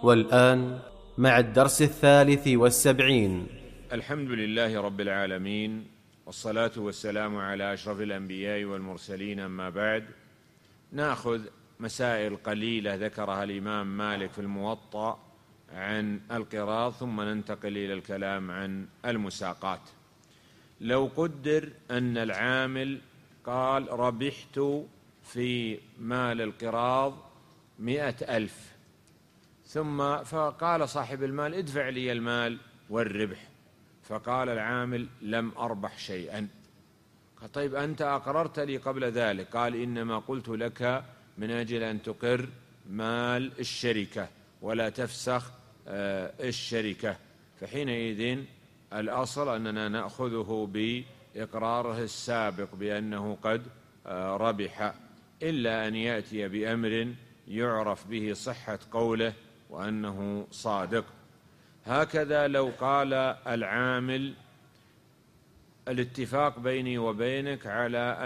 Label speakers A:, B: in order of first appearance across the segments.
A: والآن مع الدرس 73.
B: الحمد لله رب العالمين، والصلاة والسلام على أشرف الأنبياء والمرسلين، أما بعد. نأخذ مسائل قليلة ذكرها الإمام مالك في الموطأ عن القراض، ثم ننتقل إلى الكلام عن المساقات. لو قدر أن العامل قال: ربحت في مال القراض 100,000، ثم فقال صاحب المال: ادفع لي المال والربح. فقال العامل: لم أربح شيئا. قال: طيب أنت أقررت لي قبل ذلك. قال: إنما قلت لك من أجل أن تقر مال الشركة ولا تفسخ الشركة. فحينئذ الأصل أننا نأخذه بإقراره السابق بأنه قد ربح، إلا أن يأتي بأمر يعرف به صحة قوله وأنه صادق. هكذا لو قال العامل: الاتفاق بيني وبينك على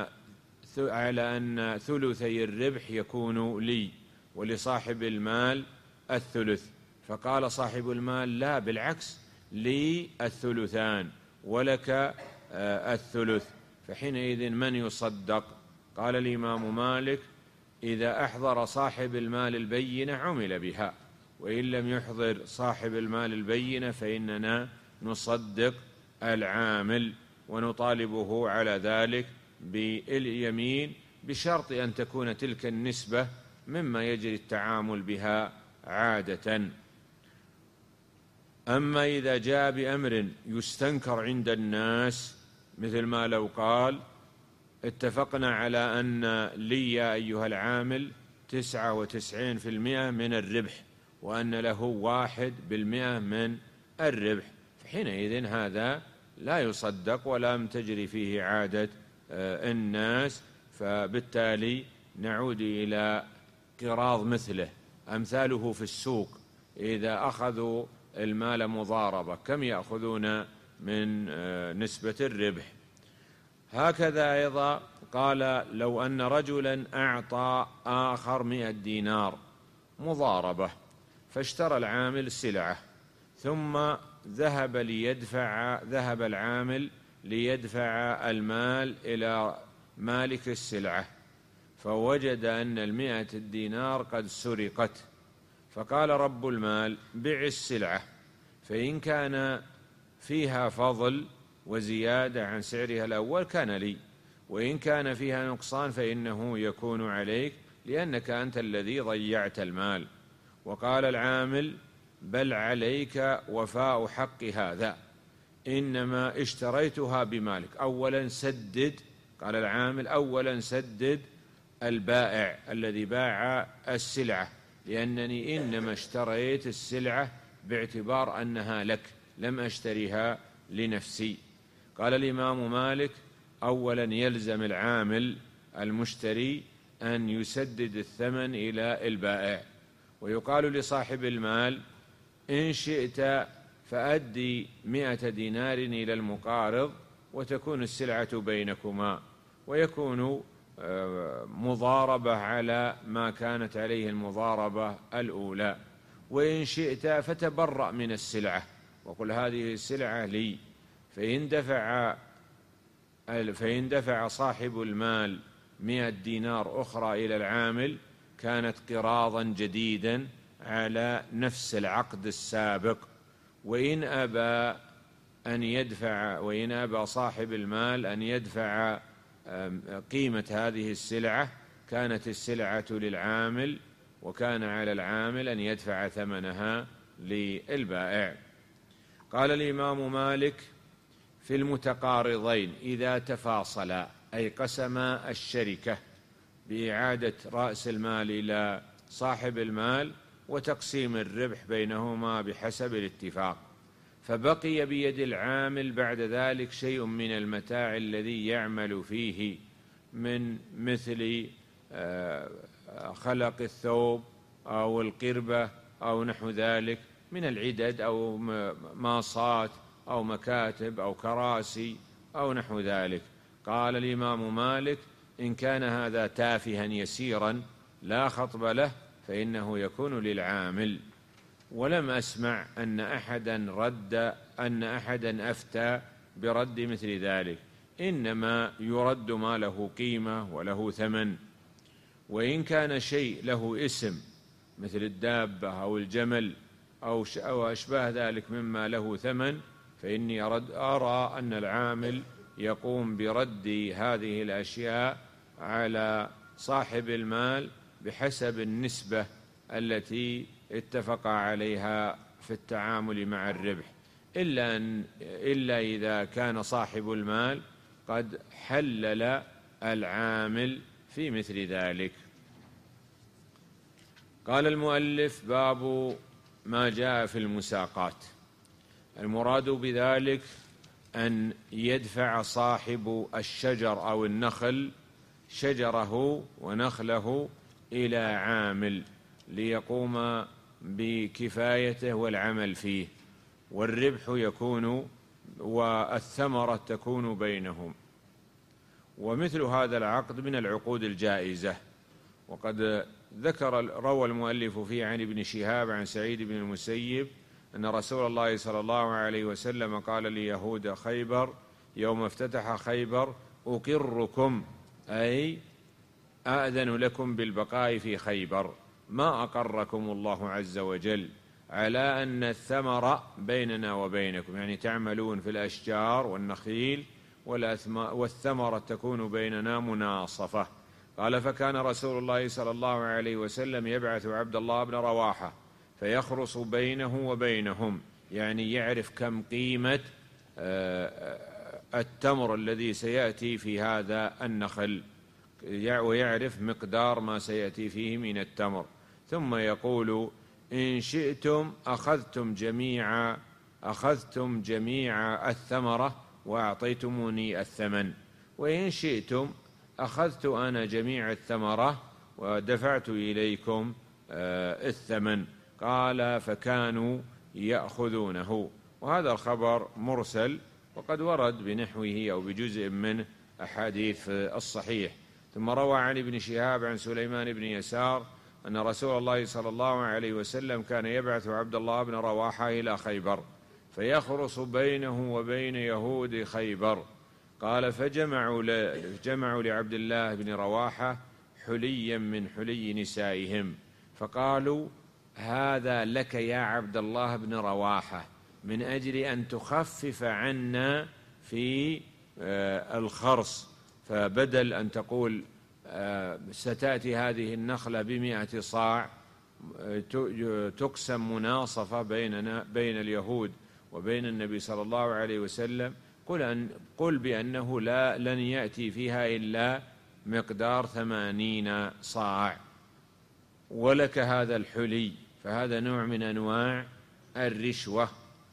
B: أن ثلثي الربح يكون لي ولصاحب المال الثلث. فقال صاحب المال: لا، بالعكس، لي الثلثان ولك الثلث. فحينئذ من يصدق؟ قال الإمام مالك: إذا أحضر صاحب المال البينة عمل بها، وإن لم يحضر صاحب المال البينة فإننا نصدق العامل ونطالبه على ذلك باليمين، بشرط أن تكون تلك النسبة مما يجري التعامل بها عادة. أما إذا جاء بأمر يستنكر عند الناس، مثل ما لو قال: اتفقنا على أن لي أيها العامل 99% من الربح، وأن له 1% من الربح، فحينئذ هذا لا يصدق ولم تجري فيه عادة الناس. فبالتالي نعود إلى قراض مثله. أمثاله في السوق إذا أخذوا المال مضاربة كم يأخذون من نسبة الربح؟ هكذا أيضا قال: لو أن رجلا أعطى آخر 100 دينار مضاربة، فاشترى العامل السلعة، ثم ذهب العامل ليدفع المال إلى مالك السلعة، فوجد أن 100 دينار قد سرقت. فقال رب المال: بع السلعة، فإن كان فيها فضل وزيادة عن سعرها الأول كان لي، وإن كان فيها نقصان فإنه يكون عليك، لأنك أنت الذي ضيعت المال. وقال العامل: بل عليك وفاء حق هذا، إنما اشتريتها بمالك. أولا سدد، قال العامل: أولا سدد البائع الذي باع السلعة، لأنني إنما اشتريت السلعة باعتبار أنها لك، لم أشتريها لنفسي. قال الإمام مالك: أولا يلزم العامل المشتري أن يسدد الثمن إلى البائع. ويقال لصاحب المال: إن شئت فأدي 100 دينار إلى المقارض وتكون السلعة بينكما، ويكون مضاربة على ما كانت عليه المضاربة الأولى. وإن شئت فتبرأ من السلعة وقل: هذه السلعة لي. فإن دفع صاحب المال 100 دينار أخرى إلى العامل كانت قراضا جديدا على نفس العقد السابق. وإن أبى صاحب المال أن يدفع قيمة هذه السلعة كانت السلعة للعامل، وكان على العامل أن يدفع ثمنها للبائع. قال الإمام مالك: في المتقارضين إذا تفاصلا، أي قسما الشركة بإعادة رأس المال إلى صاحب المال وتقسيم الربح بينهما بحسب الاتفاق، فبقي بيد العامل بعد ذلك شيء من المتاع الذي يعمل فيه، من مثل خلق الثوب أو القربة أو نحو ذلك من العدد، أو ماصات أو مكاتب أو كراسي أو نحو ذلك. قال الإمام مالك: إن كان هذا تافها يسيرا لا خطب له فإنه يكون للعامل. ولم أسمع أن أحدا أفتى برد مثل ذلك، إنما يرد ما له قيمة وله ثمن. وإن كان شيء له اسم مثل الدابة أو الجمل أو أشباه ذلك مما له ثمن، فإني أرى أن العامل يقوم برد هذه الأشياء على صاحب المال بحسب النسبة التي اتفق عليها في التعامل مع الربح، إلا إذا كان صاحب المال قد حلل العامل في مثل ذلك. قال المؤلف: باب ما جاء في المساقات. المراد بذلك أن يدفع صاحب الشجر أو النخل شجره ونخله إلى عامل ليقوم بكفايته والعمل فيه، والربح يكون والثمرة تكون بينهم. ومثل هذا العقد من العقود الجائزة. وقد روى المؤلف فيه عن ابن شهاب عن سعيد بن المسيب أن رسول الله صلى الله عليه وسلم قال ليهود خيبر يوم افتتح خيبر: أقركم، أي آذن لكم بالبقاء في خيبر، ما أقركم الله عز وجل، على أن الثمر بيننا وبينكم، يعني تعملون في الأشجار والنخيل والثمرة تكون بيننا مناصفة. قال: فكان رسول الله صلى الله عليه وسلم يبعث عبد الله بن رواحة فيخرص بينه وبينهم، يعني يعرف كم قيمة التمر الذي سيأتي في هذا النخل، ويعرف مقدار ما سيأتي فيه من التمر، ثم يقول: إن شئتم أخذتم جميع الثمرة وأعطيتموني الثمن، وإن شئتم أخذت أنا جميع الثمرة ودفعت إليكم الثمن. قال: فكانوا يأخذونه. وهذا الخبر مرسل، وقد ورد بنحوه أو بجزء منه أحاديث الصحيح. ثم روى عن ابن شهاب عن سليمان بن يسار أن رسول الله صلى الله عليه وسلم كان يبعث عبد الله بن رواحة إلى خيبر فيخرص بينه وبين يهود خيبر. قال: فجمعوا لعبد الله بن رواحة حليا من حلي نسائهم، فقالوا: هذا لك يا عبد الله بن رواحة، من أجل أن تخفف عنا في الخرص، فبدل أن تقول ستأتي هذه النخلة ب100 صاع تقسم مناصفة بين اليهود وبين النبي صلى الله عليه وسلم، قل بأنه لن يأتي فيها إلا مقدار 80 صاع، ولك هذا الحلي. فهذا نوع من أنواع الرشوة.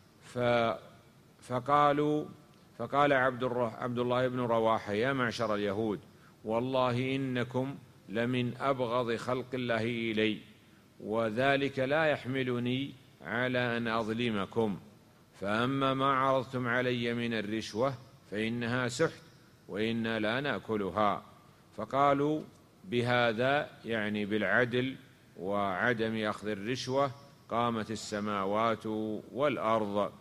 B: فقال عبد الله بن رواحة: يا معشر اليهود، والله إنكم لمن أبغض خلق الله إلي، وذلك لا يحملني على أن أظلمكم، فأما ما عرضتم علي من الرشوة فإنها سحت وإنا لا نأكلها. فقالوا: بهذا، يعني بالعدل وعدم أخذ الرشوة، قامت السماوات والأرض.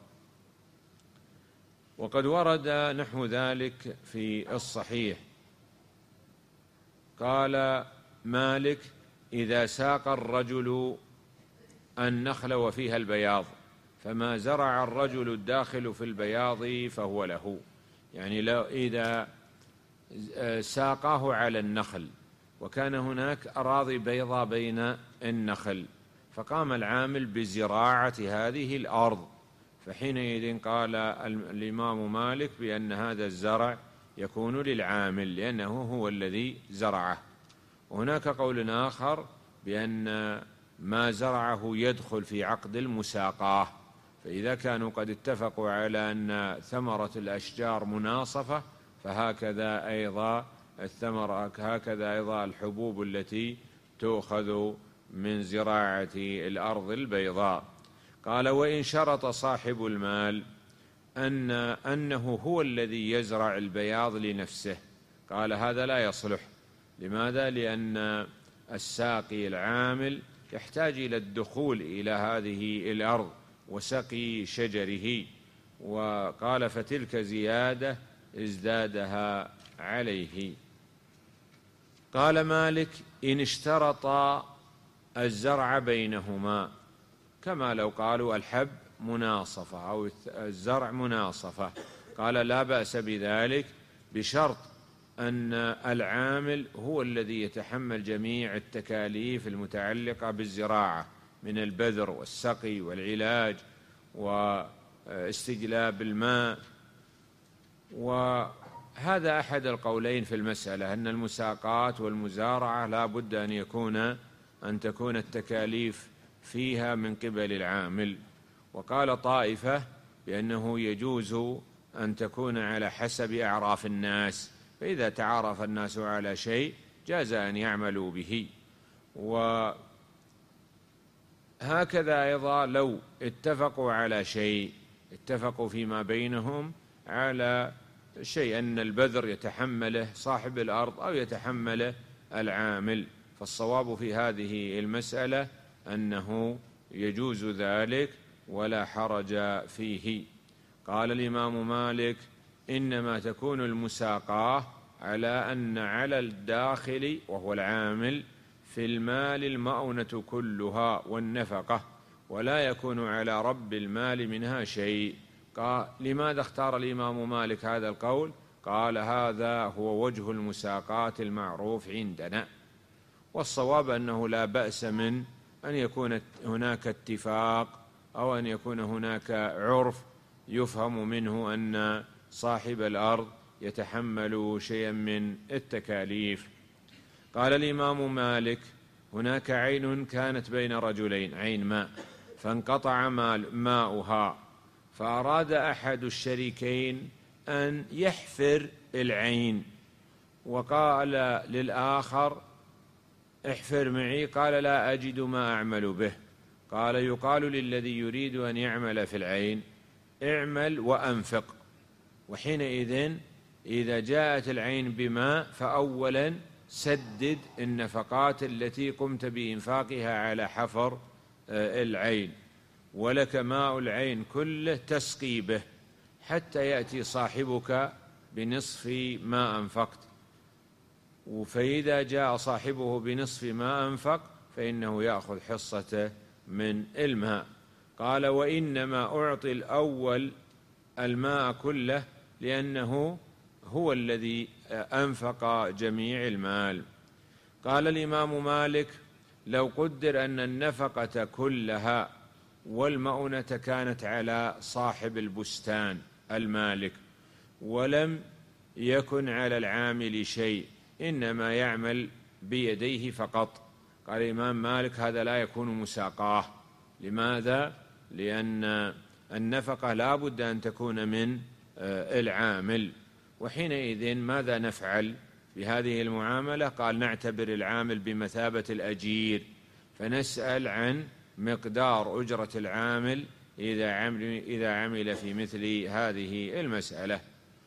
B: وقد ورد نحو ذلك في الصحيح. قال مالك: إذا ساق الرجل النخل وفيها البياض فما زرع الرجل الداخل في البياض فهو له، يعني لو إذا ساقاه على النخل وكان هناك أراضي بيضاء بين النخل، فقام العامل بزراعة هذه الأرض، فحينئذ قال الإمام مالك بأن هذا الزرع يكون للعامل لأنه هو الذي زرعه. وهناك قول آخر بأن ما زرعه يدخل في عقد المساقاه، فإذا كانوا قد اتفقوا على أن ثمرة الأشجار مناصفة فهكذا أيضا الثمرة، هكذا أيضا الحبوب التي تؤخذ من زراعة الأرض البيضاء. قال: وإن شرط صاحب المال أنه هو الذي يزرع البياض لنفسه، قال: هذا لا يصلح. لماذا؟ لأن الساقي العامل يحتاج إلى الدخول إلى هذه الأرض وسقي شجره، وقال فتلك زيادة ازدادها عليه. قال مالك إن اشترط الزرع بينهما، كما لو قالوا الحب مناصفة أو الزرع مناصفة، قال لا بأس بذلك بشرط أن العامل هو الذي يتحمل جميع التكاليف المتعلقة بالزراعة من البذر والسقي والعلاج واستجلاب الماء. وهذا أحد القولين في المسألة، أن المساقات والمزارعة لا بد أن تكون التكاليف فيها من قبل العامل. وقال طائفة بأنه يجوز أن تكون على حسب أعراف الناس، فإذا تعارف الناس على شيء جاز أن يعملوا به. وهكذا أيضا لو اتفقوا على شيء، اتفقوا فيما بينهم على شيء أن البذر يتحمله صاحب الأرض أو يتحمله العامل، فالصواب في هذه المسألة أنه يجوز ذلك ولا حرج فيه. قال الإمام مالك إنما تكون المساقاة على أن على الداخل وهو العامل في المال المؤونة كلها والنفقة، ولا يكون على رب المال منها شيء. قال لماذا اختار الإمام مالك هذا القول؟ قال هذا هو وجه المساقاة المعروف عندنا، والصواب أنه لا بأس من أن يكون هناك اتفاق أو أن يكون هناك عرف يفهم منه أن صاحب الأرض يتحمل شيئا من التكاليف. قال الإمام مالك هناك عين كانت بين رجلين، عين ماء، فانقطع ماؤها، فأراد أحد الشريكين أن يحفر العين، وقال للآخر احفر معي، قال لا أجد ما أعمل به. قال يقال للذي يريد أن يعمل في العين اعمل وأنفق. وحينئذ إذا جاءت العين بماء فأولا سدد النفقات التي قمت بإنفاقها على حفر العين، ولك ماء العين كله تسقي به حتى يأتي صاحبك بنصف ما أنفقت. فإذا جاء صاحبه بنصف ما أنفق فإنه يأخذ حصته من الماء. قال وإنما أعطي الأول الماء كله لأنه هو الذي أنفق جميع المال. قال الإمام مالك لو قدر أن النفقة كلها والمؤونة كانت على صاحب البستان المالك ولم يكن على العامل شيء، إنما يعمل بيديه فقط، قال الإمام مالك هذا لا يكون مساقاه. لماذا؟ لأن النفقة لا بد أن تكون من العامل. وحينئذ ماذا نفعل في هذه المعاملة؟ قال نعتبر العامل بمثابة الأجير، فنسأل عن مقدار أجرة العامل إذا عمل في مثل هذه المسألة.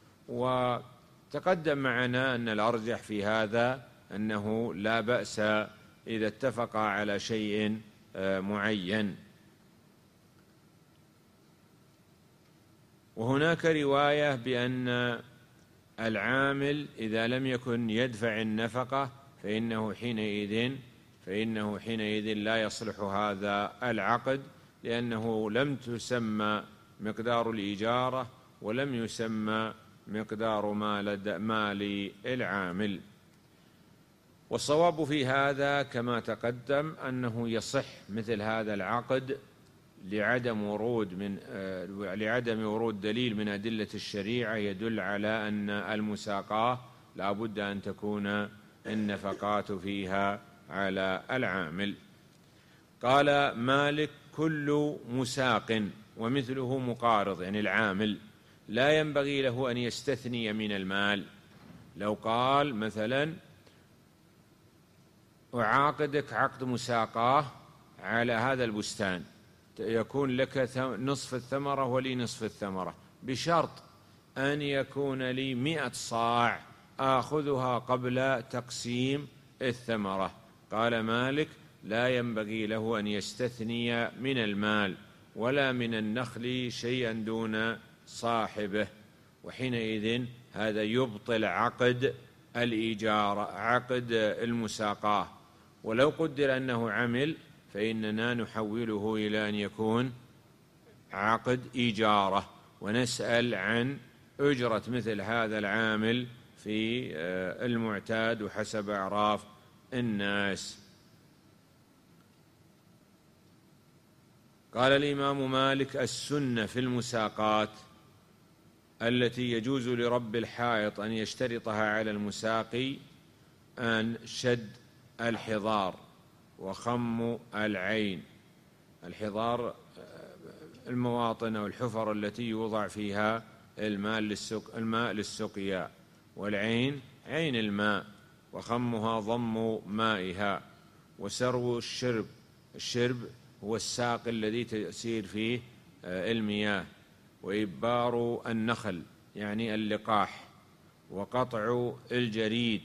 B: وتقدم معنا أن الأرجح في هذا أنه لا بأس إذا اتفق على شيء معين. وهناك رواية بأن العامل إذا لم يكن يدفع النفقة فإنه حينئذ لا يصلح هذا العقد، لأنه لم تسمى مقدار الإجارة ولم يسمى مقدار مال العامل. والصواب في هذا كما تقدم أنه يصح مثل هذا العقد لعدم ورود دليل من أدلة الشريعة يدل على أن المساقاة لا بد أن تكون النفقات فيها على العامل. قال مالك كل مساق ومثله مقارض، يعني العامل لا ينبغي له أن يستثني من المال. لو قال مثلا أعاقدك عقد مساقاه على هذا البستان، يكون لك نصف الثمرة ولي نصف الثمرة، بشرط أن يكون لي 100 صاع آخذها قبل تقسيم الثمرة. قال مالك لا ينبغي له أن يستثني من المال ولا من النخل شيئا دون صاحبه، وحينئذ هذا يبطل عقد الإيجار، عقد المساقاة. ولو قدر أنه عمل فإننا نحوله إلى أن يكون عقد إيجارة، ونسأل عن أجرة مثل هذا العامل في المعتاد وحسب أعراف الناس. قال الإمام مالك: السنة في المساقات التي يجوز لرب الحائط أن يشترطها على المساقي أن شد الحضار وخم العين. الحضار المواطن أو الحفر التي يوضع فيها الماء للسقيا، والعين عين الماء، وخمها ضم مائها، وسرو الشرب هو الساق الذي تسير فيه المياه، وإبار النخل يعني اللقاح، وقطع الجريد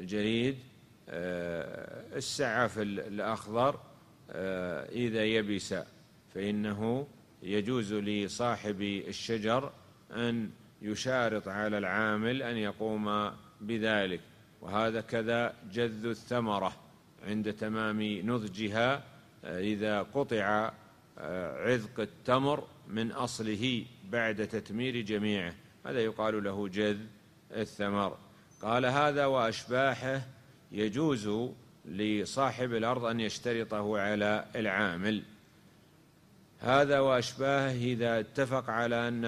B: السعف الأخضر إذا يبس، فإنه يجوز لصاحب الشجر أن يشارط على العامل أن يقوم بذلك. وهذا كذا جذ الثمرة عند تمام نضجها، إذا قطع عذق التمر من أصله بعد تتمير جميعه، هذا يقال له جذ الثمر. قال: هذا وأشباحه يجوز لصاحب الأرض أن يشترطه على العامل. هذا وأشباهه إذا اتفق على أن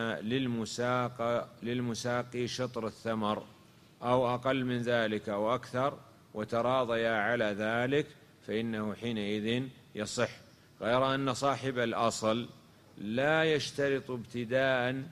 B: للمساقي شطر الثمر أو أقل من ذلك أو أكثر، وتراضيا على ذلك، فإنه حينئذ يصح، غير أن صاحب الأصل لا يشترط ابتداء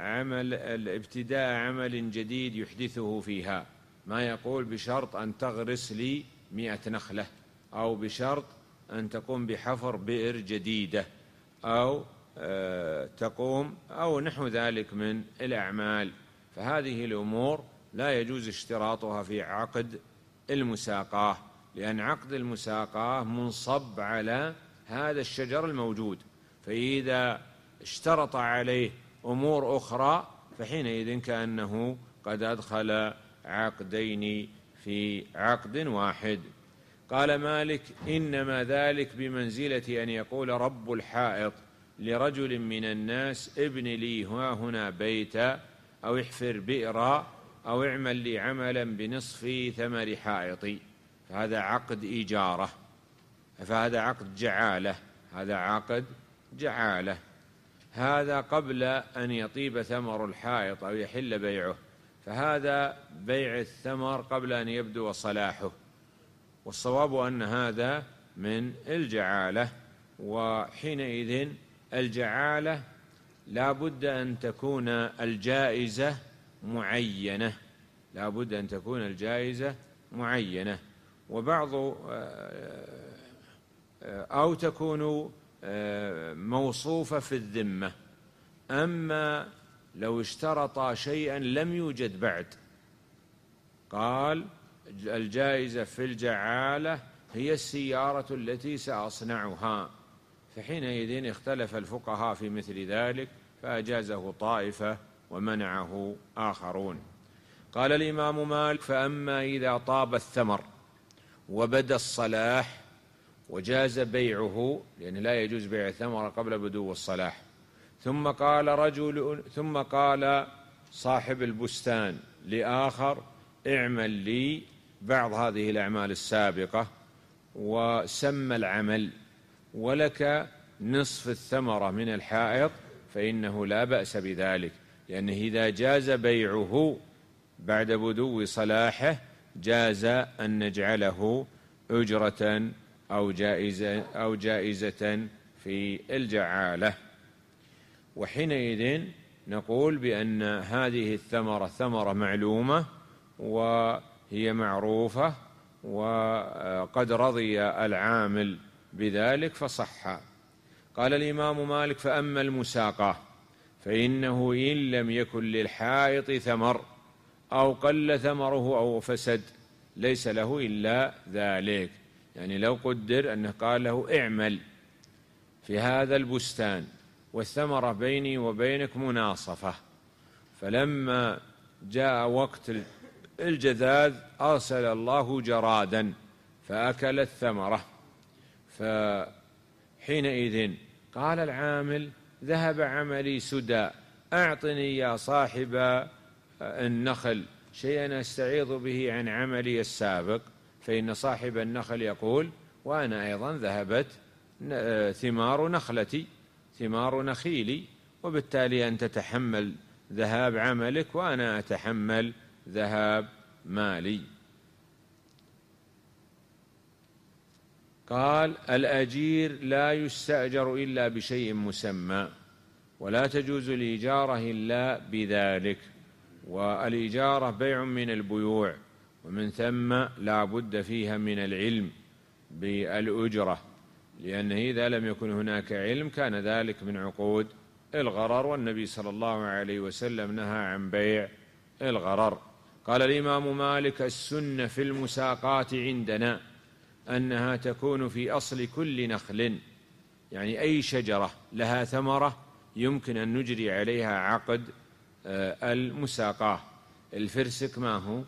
B: عمل جديد يحدثه فيها، ما يقول بشرط أن تغرس لي 100 نخلة، أو بشرط أن تقوم بحفر بئر جديدة، أو تقوم أو نحو ذلك من الأعمال. فهذه الأمور لا يجوز اشتراطها في عقد المساقاة، لأن عقد المساقاة منصب على هذا الشجر الموجود، فإذا اشترط عليه أمور أخرى فحينئذ كأنه قد أدخل عقدين في عقد واحد. قال مالك: إنما ذلك بمنزلة أن يقول رب الحائط لرجل من الناس: ابن لي هنا بيتا، أو احفر بئرا، أو اعمل لي عملا بنصف ثمر حائطي. فهذا عقد إيجارة، فهذا عقد جعالة، هذا عقد جعالة. هذا قبل أن يطيب ثمر الحائط أو يحل بيعه، فهذا بيع الثمر قبل أن يبدو صلاحه، والصواب أن هذا من الجعالة. وحينئذ الجعالة لا بد أن تكون الجائزة معينة، لا بد أن تكون الجائزة معينة، وبعض أو تكون موصوفة في الذمة. أما لو اشترط شيئا لم يوجد بعد، قال: الجائزة في الجعالة هي السيارة التي سأصنعها، فحينئذ اختلف الفقهاء في مثل ذلك، فأجازه طائفة ومنعه آخرون. قال الإمام مالك: فأما إذا طاب الثمر وبدا الصلاح وجاز بيعه، لأن لا يجوز بيع الثمر قبل بدو الصلاح، ثم قال صاحب البستان لآخر: اعمل لي بعض هذه الأعمال السابقة، وسمى العمل، ولك نصف الثمرة من الحائط، فإنه لا بأس بذلك، لأنه إذا جاز بيعه بعد بدو صلاحه جاز أن نجعله أجرة أو جائزة في الجعالة. وحينئذ نقول بأن هذه الثمرة ثمرة معلومة وهي معروفة، وقد رضي العامل بذلك فصح. قال الإمام مالك: فأما المساقاة فإنه إن لم يكن للحائط ثمر أو قل ثمره أو فسد ليس له إلا ذلك، يعني لو قدر أنه قال له اعمل في هذا البستان والثمرة بيني وبينك مناصفة، فلما جاء وقت الجذاذ أرسل الله جرادا فأكل الثمرة، فحينئذ قال العامل ذهب عملي سدى، أعطني يا صاحب النخل شيئا أستعيض به عن عملي السابق، فإن صاحب النخل يقول وأنا أيضا ذهبت ثمار نخلتي، ثمار نخيلي، وبالتالي أنت تتحمل ذهاب عملك وأنا أتحمل ذهاب مالي. قال الأجير لا يستأجر إلا بشيء مسمى، ولا تجوز الإجارة إلا بذلك، والإجارة بيع من البيوع، ومن ثم لا بد فيها من العلم بالأجرة، لأنه إذا لم يكن هناك علم كان ذلك من عقود الغرر، والنبي صلى الله عليه وسلم نهى عن بيع الغرر. قال الإمام مالك السنة في المساقات عندنا أنها تكون في أصل كل نخل، يعني أي شجرة لها ثمرة يمكن أن نجري عليها عقد المساقاة. الفرسك ما هو؟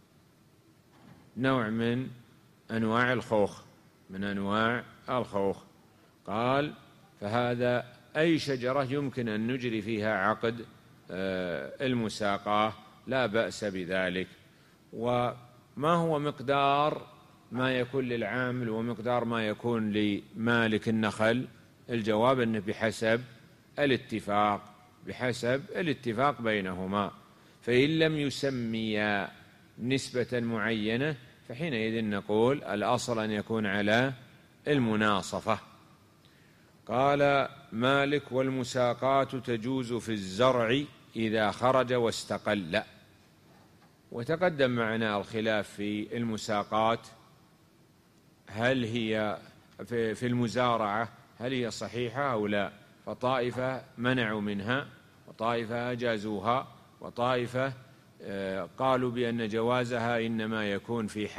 B: نوع من أنواع الخوخ، من أنواع الخوخ. قال فهذا أي شجرة يمكن أن نجري فيها عقد المساقاة لا بأس بذلك. وما هو مقدار ما يكون للعامل ومقدار ما يكون لمالك النخل؟ الجواب أنه بحسب الاتفاق، بحسب الاتفاق بينهما، فإن لم يسميا نسبة معينة فحينئذ نقول الأصل أن يكون على المناصفة. قال مالك والمساقات تجوز في الزرع إذا خرج واستقل. وتقدم معنا الخلاف في المساقات، هل هي في المزارعة هل هي صحيحة أو لا؟ فطائفة منعوا منها وطائفة أجازوها، وطائفة قالوا بأن جوازها إنما يكون في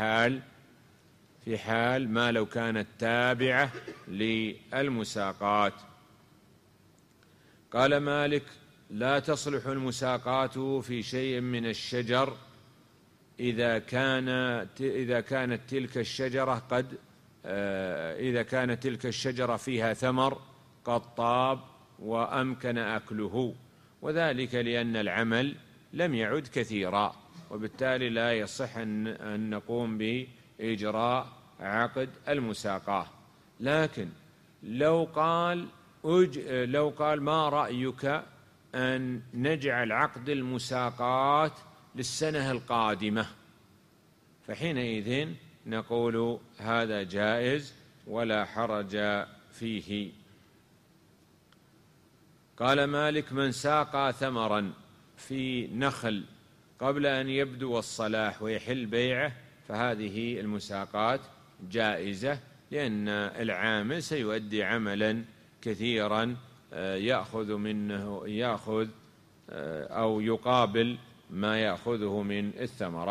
B: حال ما لو كانت تابعة للمساقات. قال مالك لا تصلح المساقات في شيء من الشجر إذا كانت تلك الشجرة فيها ثمر قد طاب وأمكن أكله، وذلك لأن العمل لم يعد كثيرا، وبالتالي لا يصح أن نقوم بإجراء عقد المساقاة. لكن لو قال ما رأيك أن نجعل عقد المساقات للسنة القادمة، فحينئذ نقول هذا جائز ولا حرج فيه. قال مالك من ساقى ثمرا في نخل قبل أن يبدو الصلاح ويحل بيعه فهذه المساقات جائزة، لأن العامل سيؤدي عملا كثيرا يأخذ أو يقابل ما يأخذه من الثمرة.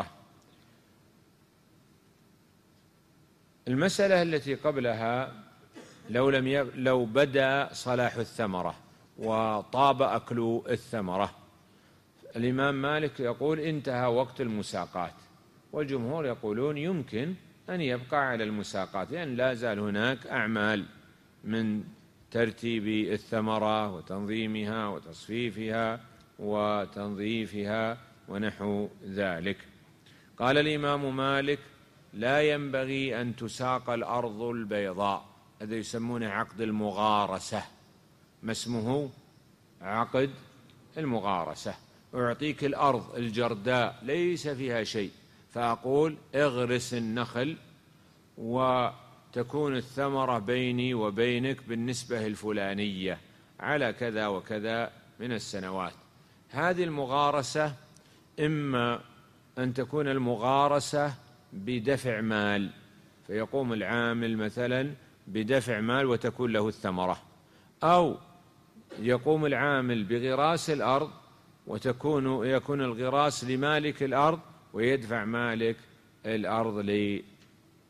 B: المسألة التي قبلها لو بدأ صلاح الثمرة وطاب أكل الثمرة، الإمام مالك يقول انتهى وقت المساقات، والجمهور يقولون يمكن أن يبقى على المساقات، لأن لا زال هناك أعمال من ترتيب الثمرة وتنظيمها وتصفيفها وتنظيفها ونحو ذلك. قال الإمام مالك لا ينبغي أن تساق الأرض البيضاء، هذا يسمونه عقد المغارسة، ما اسمه؟ عقد المغارسة. أعطيك الأرض الجرداء ليس فيها شيء، فأقول اغرس النخل وتكون الثمرة بيني وبينك بالنسبة الفلانية على كذا وكذا من السنوات. هذه المغارسة إما أن تكون المغارسة بدفع مال، فيقوم العامل مثلا بدفع مال وتكون له الثمرة، أو يقوم العامل بغراس الأرض يكون الغراس لمالك الأرض ويدفع مالك الأرض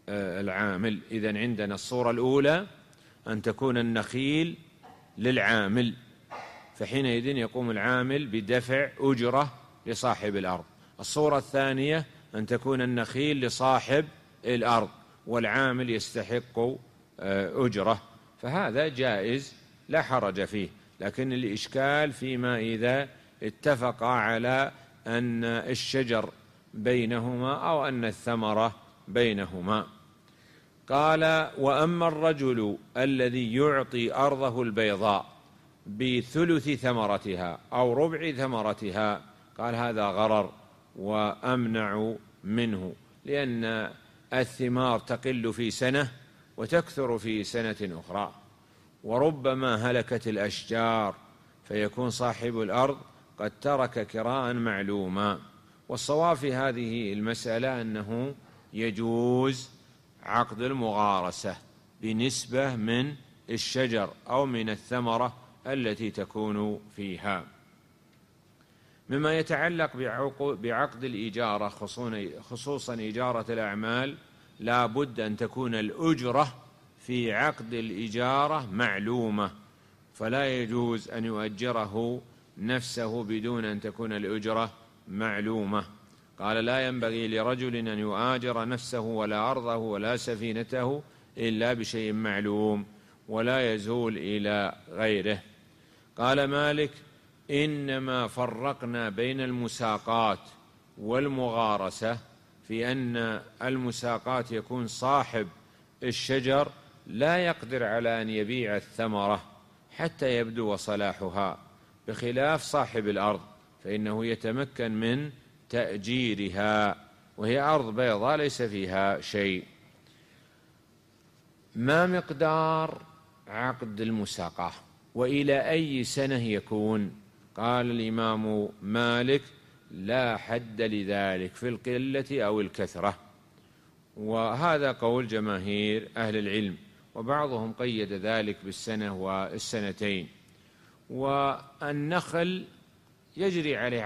B: العامل. إذن عندنا الصورة الأولى أن تكون النخيل للعامل، فحينئذ يقوم العامل بدفع أجرة لصاحب الأرض. الصورة الثانية أن تكون النخيل لصاحب الأرض والعامل يستحق أجرة، فهذا جائز لا حرج فيه. لكن الإشكال فيما إذا اتفق على أن الشجر بينهما أو أن الثمرة بينهما. قال: وأما الرجل الذي يعطي أرضه البيضاء بثلث ثمرتها أو ربع ثمرتها، قال هذا غرر وأمنع منه، لأن الثمار تقل في سنة وتكثر في سنة أخرى، وربما هلكت الأشجار فيكون صاحب الأرض قد ترك كراء معلوما. والصواب في هذه المسألة أنه يجوز عقد المغارسة بنسبة من الشجر أو من الثمرة التي تكون فيها. مما يتعلق بعقد الإجارة خصوصا إجارة الأعمال، لا بد أن تكون الأجرة في عقد الإجارة معلومة، فلا يجوز أن يؤجره نفسه بدون أن تكون الأجرة معلومة. قال: لا ينبغي لرجل أن يؤاجر نفسه ولا أرضه ولا سفينته إلا بشيء معلوم ولا يزول إلى غيره. قال مالك: إنما فرقنا بين المساقات والمغارسة في أن المساقات يكون صاحب الشجر لا يقدر على أن يبيع الثمرة حتى يبدو صلاحها، بخلاف صاحب الأرض فإنه يتمكن من تأجيرها، وهي أرض بيضاء ليس فيها شيء. ما مقدار عقد المساقاة وإلى أي سنة يكون؟ قال الإمام مالك: لا حد لذلك في القلة أو الكثرة، وهذا قول جماهير أهل العلم، وبعضهم قيد ذلك بالسنة والسنتين. والنخل يجري عليه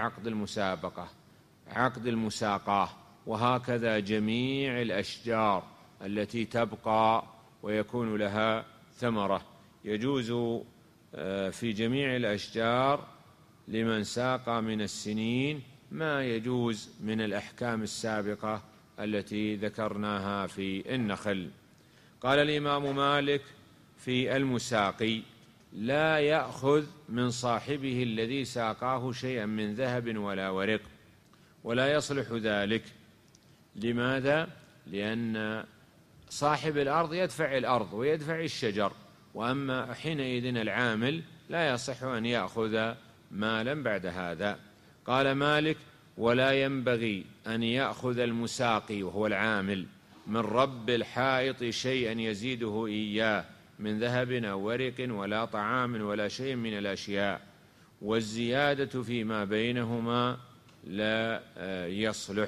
B: عقد المساقاة، وهكذا جميع الأشجار التي تبقى ويكون لها ثمرة يجوز في جميع الأشجار لمن ساقى من السنين ما يجوز من الأحكام السابقة التي ذكرناها في النخل. قال الإمام مالك في المساقي: لا يأخذ من صاحبه الذي ساقاه شيئا من ذهب ولا ورق، ولا يصلح ذلك. لماذا؟ لأن صاحب الأرض يدفع الأرض ويدفع الشجر، وأما حينئذ العامل لا يصح أن يأخذ مالا بعد هذا. قال مالك: ولا ينبغي أن يأخذ المساقي وهو العامل من رب الحائط شيئا يزيده إياه من ذهب أو ورق ولا طعام ولا شيء من الأشياء، والزيادة فيما بينهما لا يصلح.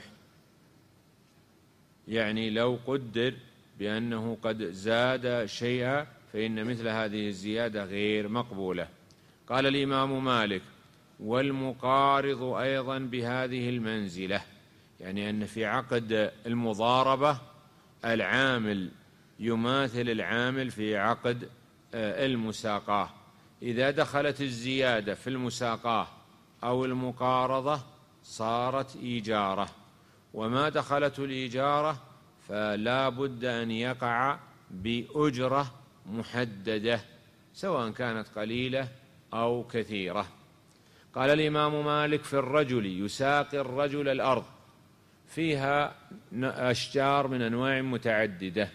B: يعني لو قدر بأنه قد زاد شيئا فإن مثل هذه الزيادة غير مقبولة. قال الإمام مالك: والمقارض أيضا بهذه المنزلة، يعني أن في عقد المضاربة العامل يماثل العامل في عقد المساقاة. إذا دخلت الزيادة في المساقاة أو المقارضة صارت إيجارة، وما دخلت الإيجارة فلا بد أن يقع بأجرة محددة سواء كانت قليلة أو كثيرة. قال الإمام مالك: في الرجل يساقي الرجل الأرض فيها أشجار من أنواع متعددة،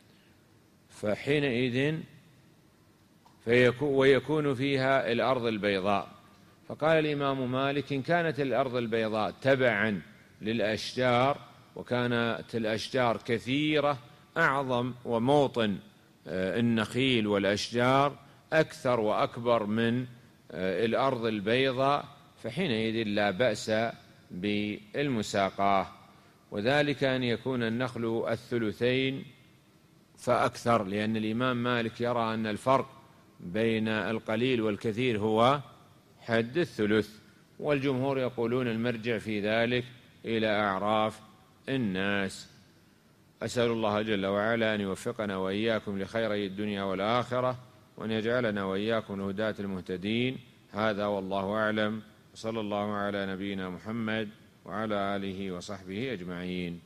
B: فحينئذ ويكون فيها الأرض البيضاء. فقال الإمام مالك: إن كانت الأرض البيضاء تبعا للأشجار وكانت الأشجار كثيرة أعظم وموطن النخيل والأشجار أكثر وأكبر من الأرض البيضاء، فحينئذ لا بأس بالمساقاة، وذلك أن يكون النخل الثلثين فأكثر، لأن الإمام مالك يرى أن الفرق بين القليل والكثير هو حد الثلث، والجمهور يقولون المرجع في ذلك إلى أعراف الناس. أسأل الله جل وعلا أن يوفقنا وإياكم لخيري الدنيا والآخرة، وأن يجعلنا وإياكم الهداة المهتدين. هذا والله أعلم، وصلى الله على نبينا محمد وعلى آله وصحبه أجمعين.